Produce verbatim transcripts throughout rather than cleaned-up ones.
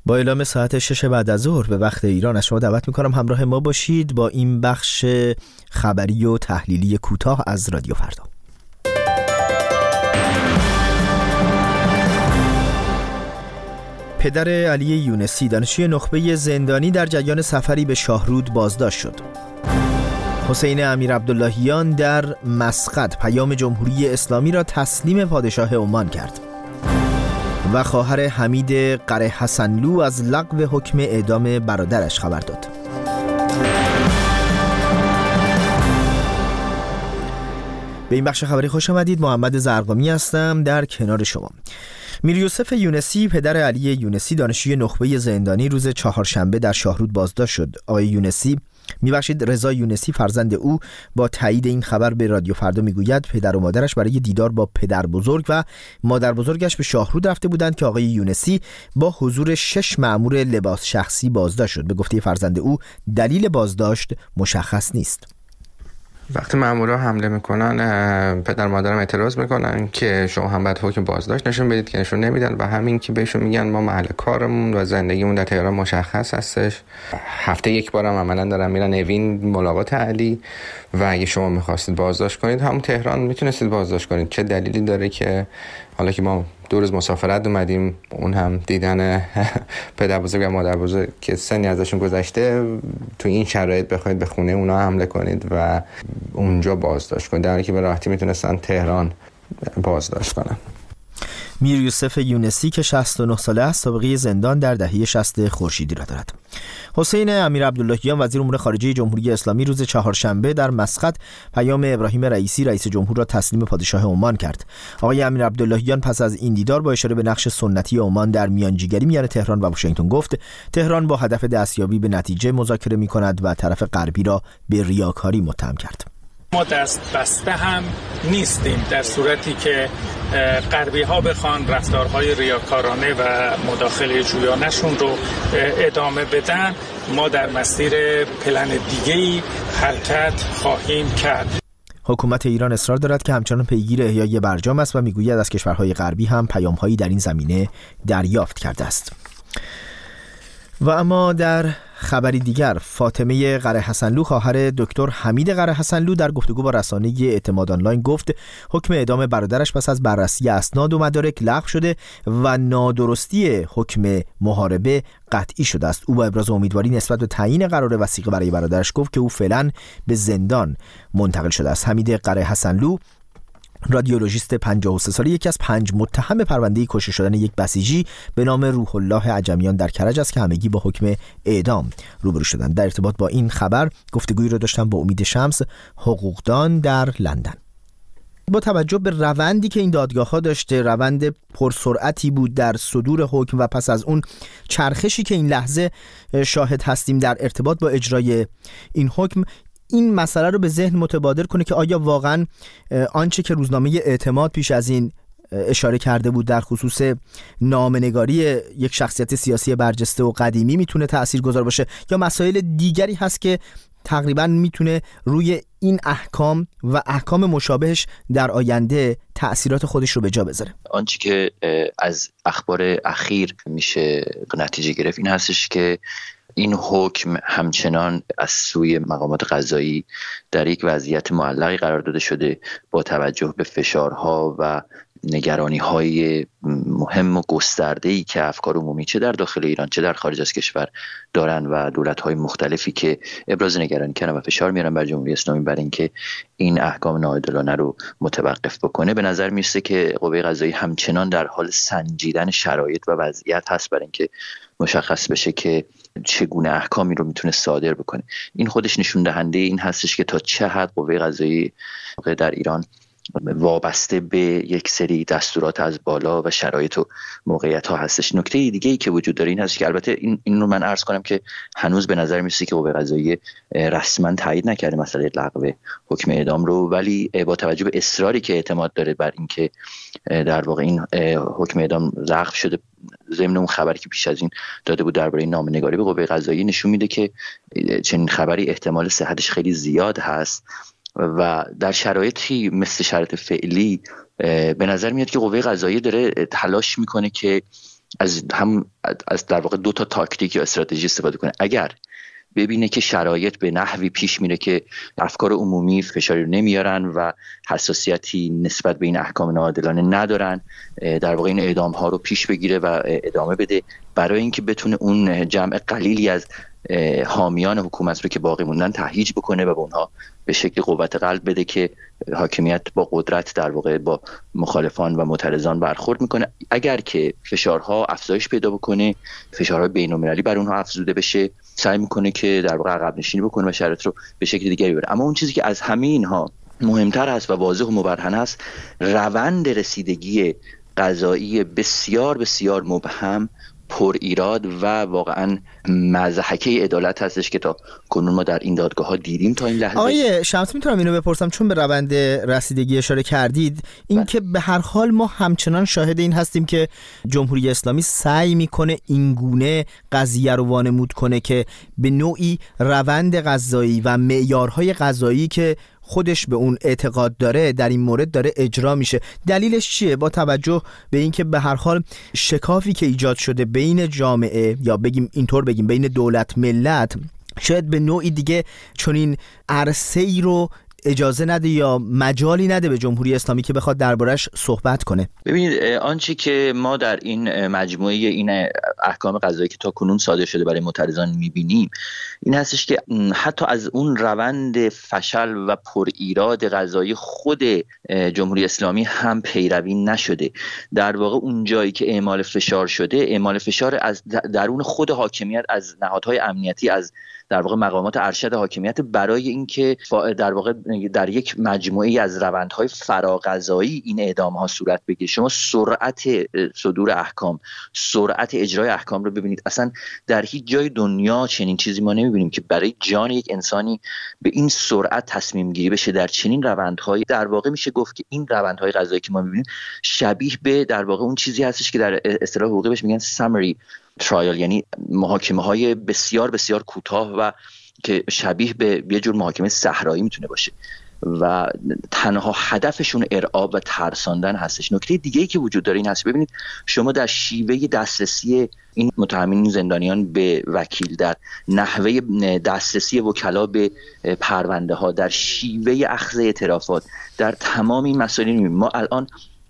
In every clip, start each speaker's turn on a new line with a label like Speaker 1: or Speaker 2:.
Speaker 1: با اعلام ساعت شش بعد از ظهر به وقت ایران از شما دعوت میکنم همراه ما باشید با این بخش خبری و تحلیلی کوتاه از رادیو فردا. پدر علی یونسی دانشجوی نخبه زندانی در جریان سفری به شاهرود بازداشت شد. حسین امیر عبداللهیان در مسقط پیام جمهوری اسلامی را تسلیم پادشاه عمان کرد و خواهر حمید قره حسنلو از لغو حکم اعدام برادرش خبر داد. به این بخش خبری خوش آمدید. محمد زرقامی هستم در کنار شما. میر یوسف یونسی پدر علی یونسی دانشجوی نخبه زندانی روز چهارشنبه در شاهرود بازداشت شد. آقای یونسی میبخشید رضا یونسی فرزند او با تایید این خبر به رادیو فردا میگوید پدر و مادرش برای دیدار با پدر بزرگ و مادر بزرگش به شاهرود رفته بودند که آقای یونسی با حضور شش مأمور لباس شخصی بازداشت شد. به گفته فرزند او دلیل بازداشت مشخص نیست.
Speaker 2: وقتی مامورا حمله میکنن پدر مادرم اعتراض میکنن که شما هم باید حکم بازداشت نشون بدید که نشون نمیدن و همین که بهشون میگن ما محل کارمون و زندگیمون در تهران مشخص هستش. هفته یک بارم عملا دارن میرن نوین ملاقات علی و اگه شما میخواستید بازداشت کنید همون تهران میتونستید بازداشت کنید. چه دلیلی داره که حالا که ما دو روز مسافرت اومدیم اون هم دیدن پدر بزرگ و مادر بزرگ که سنی ازشون گذشته تو این شرایط بخواید به خونه اونا حمله کنید و اونجا بازداشت کنید در حالی که به راحتی میتونستن تهران بازداشت کنن.
Speaker 1: میر یوسف یونسی که شصت و نه ساله است سابقه زندان در دهه شصت خورشیدی را دارد. حسین امیر عبداللهیان وزیر امور خارجه جمهوری اسلامی روز چهارشنبه در مسقط پیام ابراهیم رئیسی رئیس جمهور را تسلیم پادشاه عمان کرد. آقای امیر عبداللهیان پس از این دیدار با اشاره به نقش سنتی عمان در میانجیگری میان تهران و واشنگتن گفت تهران با هدف دستیابی به نتیجه مذاکره می‌کند و طرف غربی را به ریاکاری متهم کرد.
Speaker 3: ما دست بسته هم نیستیم در صورتی که غربی ها بخوان رفتارهای ریاکارانه و مداخله جویانشون رو ادامه بدن. ما در مسیر پلن دیگه‌ای حرکت خواهیم کرد.
Speaker 1: حکومت ایران اصرار دارد که همچنان پیگیر احیای برجام است و میگوید از کشورهای غربی هم پیام‌هایی در این زمینه دریافت کرده است. و اما در خبری دیگر فاطمه قره حسنلو خواهر دکتر حمید قره حسنلو در گفتگو با رسانه اعتماد آنلاین گفت حکم اعدام برادرش پس از بررسی اسناد و مدارک لغو شده و نادرستی حکم محاربه قطعی شده است. او با ابراز امیدواری نسبت به تعیین قرار وثیقه برای برادرش گفت که او فعلا به زندان منتقل شده است. حمید قره حسنلو رادیولوژیست پنجاه و سه ساله یکی از پنج متهم پرونده کشته شدن یک بسیجی به نام روح الله عجمیان در کرج است که همگی با حکم اعدام روبرو شدند. در ارتباط با این خبر گفتگویی را داشتم با امید شمس حقوقدان در لندن. با توجه به روندی که این دادگاه‌ها داشته، روند پرسرعتی بود در صدور حکم و پس از اون چرخشی که این لحظه شاهد هستیم در ارتباط با اجرای این حکم، این مسئله رو به ذهن متبادر کنه که آیا واقعا آنچه که روزنامه اعتماد پیش از این اشاره کرده بود در خصوص نامه‌نگاری یک شخصیت سیاسی برجسته و قدیمی میتونه تأثیرگذار باشه یا مسائل دیگری هست که تقریبا میتونه روی این احکام و احکام مشابهش در آینده تأثیرات خودش رو به جا بذاره.
Speaker 4: آنچه که از اخبار اخیر میشه نتیجه گرفت این هستش که این حکم همچنان از سوی مقامات قضایی در یک وضعیت معلقی قرار داده شده با توجه به فشارها و نگرانی‌های مهم و گسترده‌ای که افکار عمومی چه در داخل ایران چه در خارج از کشور دارن و دولت‌های مختلفی که ابراز نگرانی کردن و فشار میارن بر جمهوری اسلامی برای اینکه این احکام ناعادلانه رو متوقف بکنه. به نظر میرسه که قوه قضایی همچنان در حال سنجیدن شرایط و وضعیت هست برای اینکه مشخص بشه که چگونه احکامی رو میتونه صادر بکنه. این خودش نشون دهنده این هستش که تا چه حد قوه قضایی در ایران وابسته به یک سری دستورات از بالا و شرایط و موقعیت ها هستش. نکته دیگه ای که وجود داره این هست که البته این این رو من عرض کنم که هنوز به نظر میرسه که قوه قضاییه رسما تایید نکرده مسئله لغو حکم اعدام رو، ولی با توجه به اصراری که اعتماد داره بر اینکه در واقع این حکم اعدام لغو شده، ضمن اون خبری که پیش از این داده بود درباره نامه‌نگاری به قوه قضاییه نشون میده که چنین خبری احتمال صحتش خیلی زیاد هست و در شرایطی مثل شرایط فعلی به نظر میاد که قوه قضاییه داره تلاش میکنه که از هم از در واقع دو تا تاکتیک یا استراتژی استفاده کنه. اگر ببینه که شرایط به نحوی پیش میره که افکار عمومی فشاری رو نمیارن و حساسیتی نسبت به این احکام ناعادلانه ندارن، در واقع این اعدام ها رو پیش بگیره و ادامه بده برای اینکه بتونه اون جمع قلیلی از حامیان حکومت رو که باقی موندن تهییج بکنه و به اونها به شکل قوت قلب بده که حاکمیت با قدرت در واقع با مخالفان و معترضان برخورد میکنه. اگر که فشارها افزایش پیدا بکنه، فشارهای بین‌المللی بر اونها افزوده بشه، سعی میکنه که در واقع عقب نشینی بکنه و شرایط رو به شکل دیگری ببره. اما اون چیزی که از همه اینها مهمتر هست و واضح و مبرهن است، روند رسیدگی قضایی بسیار بسیار مبهم، پر ایراد و واقعا مضحکه عدالت هستش که تا کنون ما در این دادگاه ها دیدیم تا این لحظه.
Speaker 1: آقای شمس میتونم اینو بپرسم، چون به روند رسیدگی اشاره کردید، این که به هر حال ما همچنان شاهد این هستیم که جمهوری اسلامی سعی میکنه اینگونه قضیه رو وانمود کنه که به نوعی روند قضایی و معیارهای قضایی که خودش به اون اعتقاد داره در این مورد داره اجرا میشه. دلیلش چیه؟ با توجه به اینکه به هر حال شکافی که ایجاد شده بین جامعه، یا بگیم اینطور بگیم بین دولت ملت، شاید به نوعی دیگه چنین عرصه‌ای رو اجازه نده یا مجالی نده به جمهوری اسلامی که بخواد دربارش صحبت کنه.
Speaker 4: ببینید، آنچه که ما در این مجموعه این احکام قضایی که تا کنون صادر شده برای معترضان میبینیم این هستش که حتی از اون روند فشل و پر ایراد قضایی خود جمهوری اسلامی هم پیروی نشده. در واقع اون جایی که اعمال فشار شده، اعمال فشار از درون خود حاکمیت، از نهادهای امنیتی، از در واقع مقامات ارشد حاکمیت، برای اینکه در واقع در یک مجموعه از روندهای فراقضایی این اعدام‌ها صورت بگیره. شما سرعت صدور احکام، سرعت اجرای احکام رو ببینید. اصلا در هیچ جای دنیا چنین چیزی ما نمی‌بینیم که برای جان یک انسانی به این سرعت تصمیم گیری بشه در چنین روندهایی. در واقع میشه گفت که این روندهای قضایی که ما می‌بینیم شبیه به در واقع اون چیزی هستش که در اصطلاح حقوقی بهش میگن summary trial، یعنی محاکمه‌های بسیار بسیار کوتاه و که شبیه به یه جور محاکمه صحرایی میتونه باشه و تنها هدفشون ارعاب و ترساندن هستش. نکته دیگه‌ای که وجود داره این هست، ببینید شما در شیوه دسترسی این متهمین زندانیان به وکیل، در نحوه دسترسی وکلا به پرونده ها، در شیوه اخذ اعترافات، در تمام این مسائل می‌بینیم. ما الان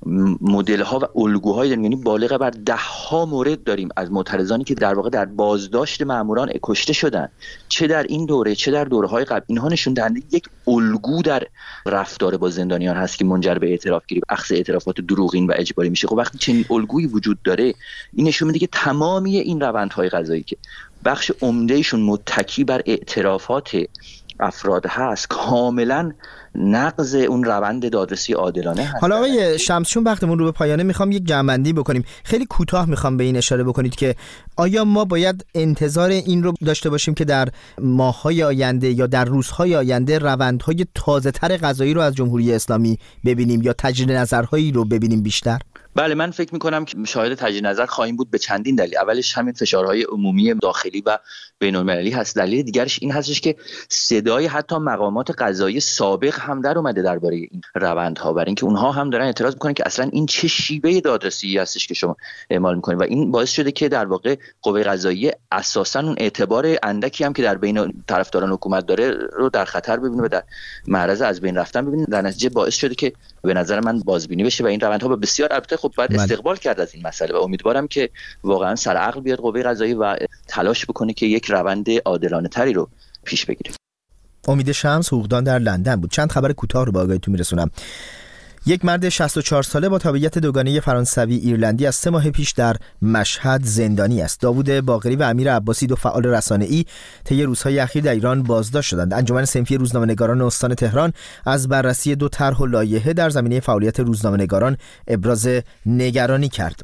Speaker 4: مدل ها و الگوهای داریم، یعنی بالغ بر ده ها مورد داریم از معترضانی که در واقع در بازداشت ماموران کشته شدن، چه در این دوره چه در دوره های قبل. اینها نشون دهنده یک الگو در رفتار با زندانیان هست که منجر به اعتراف گیری، اخذ اعترافات دروغین و اجباری میشه. خب وقتی چنین الگویی وجود داره، این نشون میده که تمامی این روندهای قضایی که بخش عمدهشون متکی بر اعترافات افراد هست، کاملا نقض اون روند دادرسی عادلانه هست.
Speaker 1: حالا آقای شمس، چون وقتمون رو به پایانه، میخوام یک جمع‌بندی بکنیم. خیلی کوتاه میخوام به این اشاره بکنید که آیا ما باید انتظار این رو داشته باشیم که در ماه‌های آینده یا در روزهای آینده روندهای تازه‌تر قضایی رو از جمهوری اسلامی ببینیم یا تجدید نظرهایی رو ببینیم بیشتر؟
Speaker 4: بله، من فکر می‌کنم که شاهد تجدید نظر خواهیم بود به چندین دلیل. اولش همین فشارهای عمومی داخلی و بین‌المللی هست. دلیل دیگرش این هستش که صدای حتی مقامات قضایی سابق هم در اومده درباره این روندها، برای اینکه اونها هم دارن اعتراض می‌کنن که اصلا این چه شیوه دادرسی هستش که شما اعمال می‌کنید، و این باعث شده که در واقع قوه قضاییه اساساً اون اعتبار اندکی هم که در بین طرفداران حکومت داره رو در خطر ببینه و در معرض از بین رفتن ببینه. در نتیجه باعث شده که به نظر من بازبینی بشه و این روندها به بسیار البته خب باید استقبال کرد از این مسئله و امیدوارم که واقعا سر عقل بیاد قوه قضاییه و تلاش بکنه که یک روند عادلانه تری رو پیش بگیره.
Speaker 1: امید شمس، حقوقدان در لندن بود. چند خبر کوتاه رو به آگاهیتون میرسونم. یک مرد شصت و چهار ساله با تابعیت دوگانه فرانسوی ایرلندی از سه ماه پیش در مشهد زندانی است. داوود باقری و امیر عباسی، دو فعال رسانه‌ای، طی روزهای اخیر در ایران بازداشت شدند. انجمن صنفی روزنامه‌نگاران استان تهران از بررسی دو طرح و لایحه در زمینه فعالیت روزنامه‌نگاران ابراز نگرانی کرد.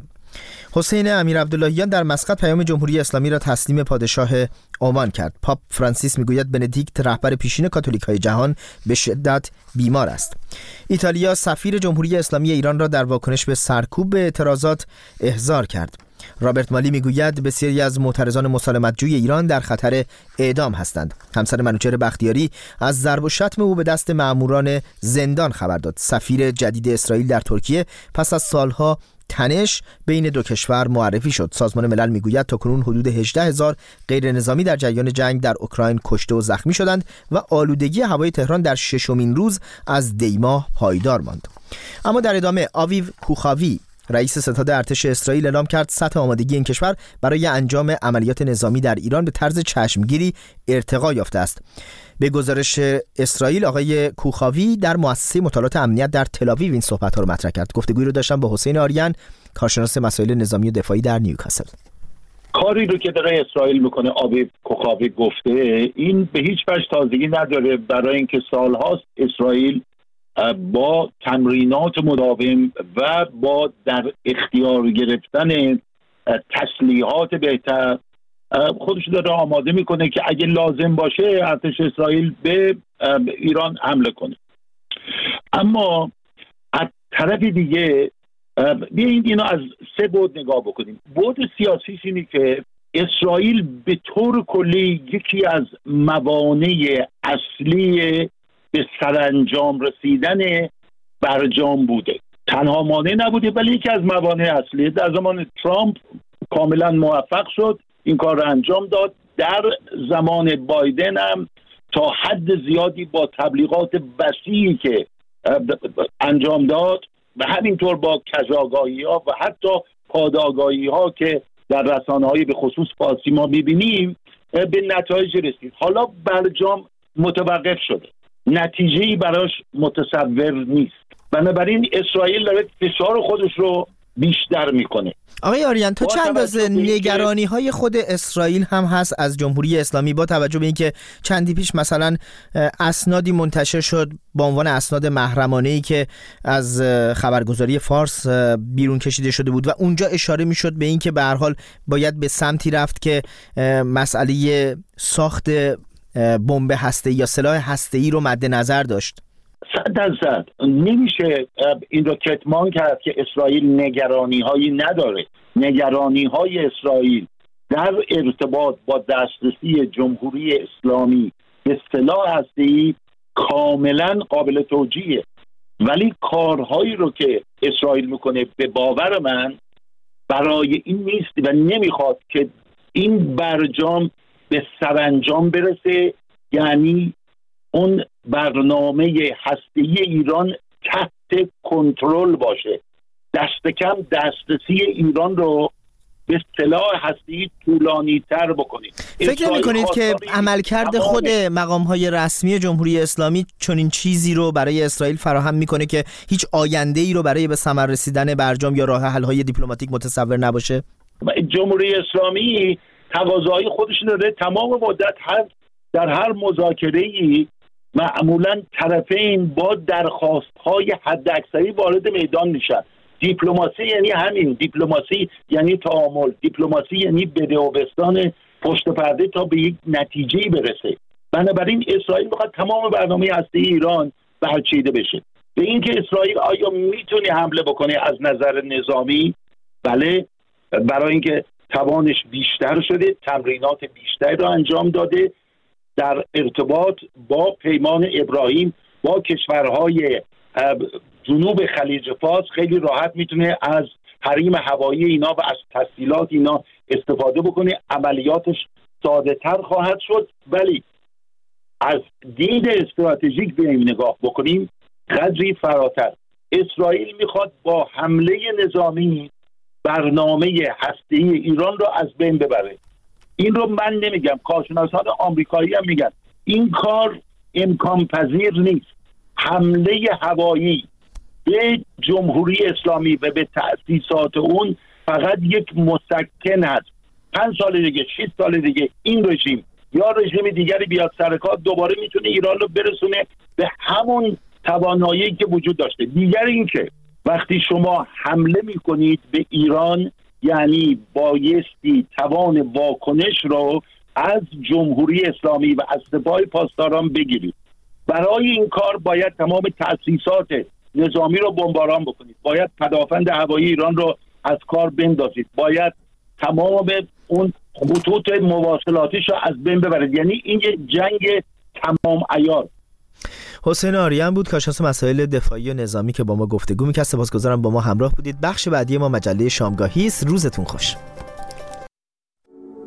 Speaker 1: حسین امیر عبداللهیان در مسقط پیام جمهوری اسلامی را تسلیم پادشاه عمان کرد. پاپ فرانسیس میگوید بندیکت رهبر پیشین کاتولیک‌های جهان به شدت بیمار است. ایتالیا سفیر جمهوری اسلامی ایران را در واکنش به سرکوب اعتراضات احضار کرد. رابرت مالی میگوید بسیاری از معترضان مسالمت‌جوی ایران در خطر اعدام هستند. همسر منوچهر بختیاری از ضرب و شتم او به دست مأموران زندان خبر داد. سفیر جدید اسرائیل در ترکیه پس از سالها تنش بین دو کشور معرفی شد. سازمان ملل میگوید تاکنون حدود هجده هزار غیر نظامی در جریان جنگ در اوکراین کشته و زخمی شدند و آلودگی هوای تهران در ششمین روز از دیماه پایدار ماند. اما در ادامه آویو کوخاوی رئیس ستاد ارتش اسرائیل اعلام کرد سطح آمادگی این کشور برای انجام عملیات نظامی در ایران به طرز چشمگیری ارتقا یافته است. به گزارش اسرائیل آقای کوخاوی در مؤسسه مطالعات امنیت در تل‌آویو این صحبت‌ها رو مطرح کرد. گفتگویی رو داشتم با حسین آریان، کارشناس مسائل نظامی و دفاعی در نیوکاسل.
Speaker 5: کاری رو که داره اسرائیل میکنه، آویو کوخاوی گفته، این به هیچ وجه تازگی نداره، برای اینکه سالهاست اسرائیل با تمرینات مداوم و با در اختیار گرفتن تسلیحات بهتر خودش داره آماده میکنه که اگه لازم باشه ارتش اسرائیل به ایران حمله کنه. اما از طرف دیگه بیایید اینو از سه بعد نگاه بکنیم. بعد سیاسی اینه که اسرائیل به طور کلی یکی از موانع اصلی به سرانجام رسیدن برجام بوده. تنها مانع نبوده ولی یکی از موانع اصلی. در زمان ترامپ کاملا موفق شد، این کار رو انجام داد. در زمان بایدن هم تا حد زیادی با تبلیغات وسیعی که انجام داد و همینطور با کژآگاهی ها و حتی پادآگاهی ها که در رسانه های به خصوص فارسی ما میبینیم به نتایج رسید. حالا برجام متوقف شده، نتیجه‌ای براش متصور نیست، بنابراین اسرائیل داره فشار خودش رو بیشتر میکنه.
Speaker 1: آقای آریان، تا چند اندازه نگرانی های خود اسرائیل هم هست از جمهوری اسلامی با توجه به اینکه چندی پیش مثلا اسنادی منتشر شد با عنوان اسناد محرمانه‌ای که از خبرگزاری فارس بیرون کشیده شده بود و اونجا اشاره میشد به اینکه به هر حال باید به سمتی رفت که مسئله ساخت بمب هسته‌ای یا سلاح هسته‌ای رو مد نظر داشت؟
Speaker 5: صد درصد نمیشه این رو کتمان کرد که اسرائیل نگرانی هایی نداره. نگرانی های اسرائیل در ارتباط با دسترسی جمهوری اسلامی به سلاح هسته‌ای کاملا قابل توجیهه، ولی کارهایی رو که اسرائیل میکنه به باور من برای این نیست و نمیخواد که این برجام به سرانجام برسه، یعنی اون برنامه هسته‌ای ایران تحت کنترل باشه. دست کم دسترسی ایران رو به سلاح هسته‌ای طولانی تر بکنید.
Speaker 1: فکر نمی کنید که عملکرد خود مقام‌های رسمی جمهوری اسلامی چنین چیزی رو برای اسرائیل فراهم میکنه که هیچ آینده‌ای رو برای به ثمر رسیدن برجام یا راه حل‌های دیپلماتیک متصور نباشه؟
Speaker 5: جمهوری اسلامی تقاضای خودش داره تمام مدت هر در هر مذاکره‌ای معمولا طرفین با درخواست‌های حداکثری وارد میدان میشن. دیپلماسی یعنی همین، دیپلماسی یعنی تعامل، دیپلماسی یعنی بده و بستان پشت پرده تا به یک نتیجه‌ای برسه. بنابراین اسرائیل میخواد تمام برنامه هسته‌ای ایران برچیده بشه. به اینکه اسرائیل آیا میتونه حمله بکنه از نظر نظامی؟ بله، برای اینکه توانش بیشتر شده، تمرینات بیشتری رو انجام داده، در ارتباط با پیمان ابراهیم با کشورهای جنوب خلیج فارس خیلی راحت میتونه از حریم هوایی اینا و از تسهیلات اینا استفاده بکنه. عملیاتش ساده تر خواهد شد، ولی از دید استراتژیک به این نگاه بکنیم قدری فراتر. اسرائیل میخواد با حمله نظامی برنامه هسته‌ای ایران رو از بین ببره. این رو من نمیگم، کارشناسان آمریکایی هم میگن این کار امکان پذیر نیست. حمله هوایی به جمهوری اسلامی و به تأسیسات اون فقط یک مسکن هست. پنج سال دیگه، شش سال دیگه این رژیم یا رژیم دیگری بیاد سر کار دوباره میتونه ایران رو برسونه به همون توانایی که وجود داشته. دیگر این که وقتی شما حمله میکنید به ایران یعنی بایستی توان واکنش رو از جمهوری اسلامی و از سپاه پاسداران بگیرید. برای این کار باید تمام تأسیسات نظامی رو بمباران بکنید، باید پدافند هوایی ایران رو از کار بندازید، باید تمام اون خطوط مواصلاتیش رو از بین ببرید. یعنی این یه جنگ تمام عیار.
Speaker 1: حسین آریان بود کارشناس مسائل دفاعی و نظامی که با ما گفتگو می‌کرد. سپاسگزارم با ما همراه بودید. بخش بعدی ما مجله شامگاهی است. روزتون خوش.